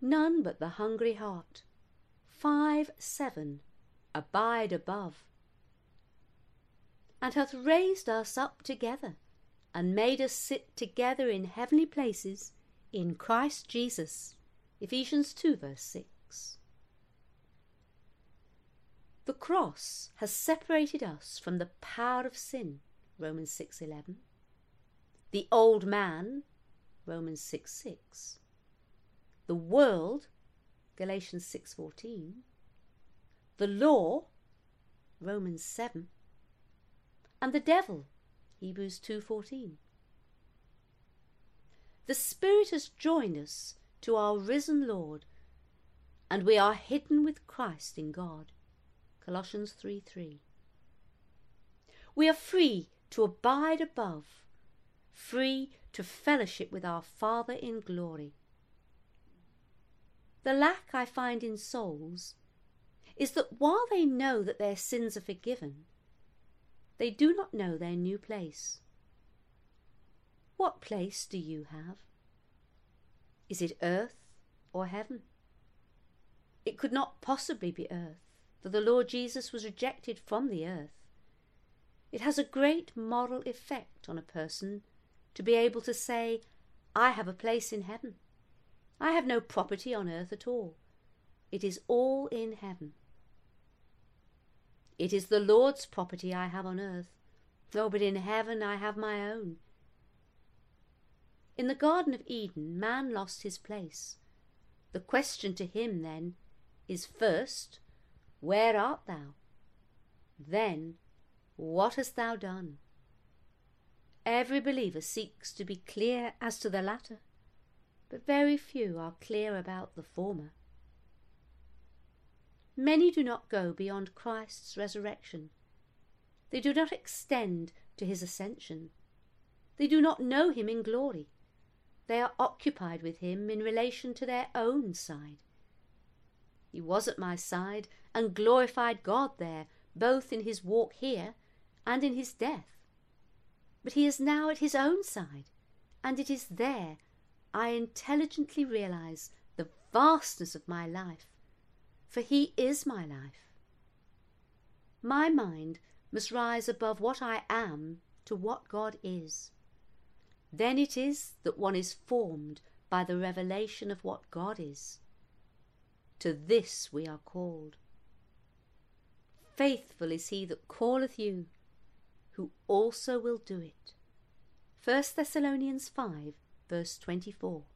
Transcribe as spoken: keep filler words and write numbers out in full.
none but the hungry heart. five seven, abide above. And hath raised us up together, and made us sit together in heavenly places in Christ Jesus. Ephesians two verse six. The cross has separated us from the power of sin, Romans six eleven. The old man, Romans six six. The world, Galatians six fourteen. The law, Romans seven. And the devil, Hebrews two fourteen. The Spirit has joined us to our risen Lord, and we are hidden with Christ in God, Colossians three three. We are free to abide above, free to fellowship with our Father in glory. The lack I find in souls is that while they know that their sins are forgiven, they do not know their new place. What place do you have? Is it earth or heaven? It could not possibly be earth, for the Lord Jesus was rejected from the earth. It has a great moral effect on a person to be able to say, I have a place in heaven. I have no property on earth at all. It is all in heaven. It is the Lord's property I have on earth. Oh, but in heaven I have my own. In the Garden of Eden, man lost his place. The question to him then is first, where art thou? Then, what hast thou done? Every believer seeks to be clear as to the latter, but very few are clear about the former. Many do not go beyond Christ's resurrection. They do not extend to his ascension. They do not know him in glory. They are occupied with him in relation to their own side. He was at my side and glorified God there, both in his walk here and in his death. But he is now at his own side, and it is there I intelligently realize the vastness of my life, for he is my life. My mind must rise above what I am to what God is. Then it is that one is formed by the revelation of what God is. To this we are called. Faithful is he that calleth you, who also will do it. First Thessalonians five, verse twenty-four.